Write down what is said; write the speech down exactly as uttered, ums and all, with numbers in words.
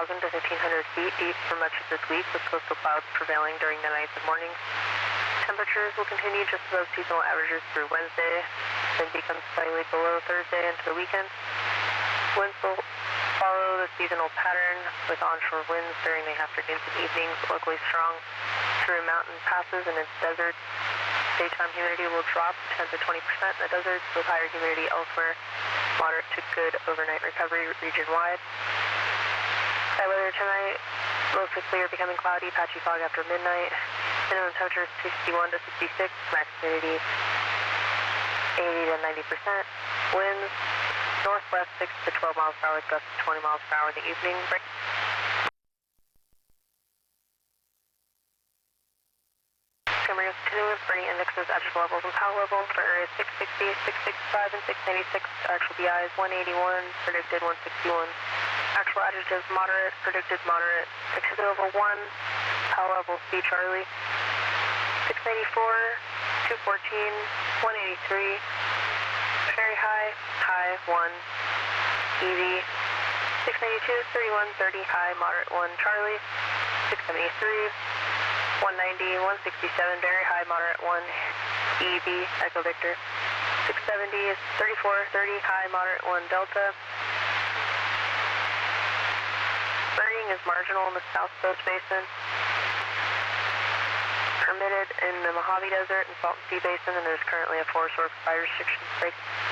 thousand to fifteen hundred feet deep for much of this week, with coastal clouds prevailing during the nights and mornings. Temperatures will continue just above seasonal averages through Wednesday, then become slightly below Thursday into the weekend. Winds will follow the seasonal pattern, with onshore winds during the afternoons and evenings, locally strong through mountain passes and into deserts. Daytime humidity will drop ten to twenty percent in the deserts, with higher humidity elsewhere. Moderate to good overnight recovery region-wide. Sky weather tonight, mostly clear, becoming cloudy, patchy fog after midnight. Minimum temperature sixty-one to sixty-six, max humidity eighty to ninety percent. Winds northwest six to twelve miles per hour, gusts to twenty miles per hour in the evening. Continuing with burning indexes, actual levels and power levels for areas six sixty, six sixty-five, and six ninety-six. Actual B I is one eighty-one, predicted one sixty-one. Actual adjectives moderate, predicted moderate. Activity level one, power level C Charlie. six ninety-four, two fourteen, one eighty-three. Very high, high one. Easy. six ninety-two, thirty-one thirty, high, moderate one Charlie. six seventy-three. one ninety, one sixty-seven, very high, moderate one, E B, Echo Victor. six seventy is thirty-four thirty, high, moderate one, Delta. Burning is marginal in the South Coast Basin. Permitted in the Mojave Desert and Salton Sea Basin, and there's currently a forest or fire restriction break.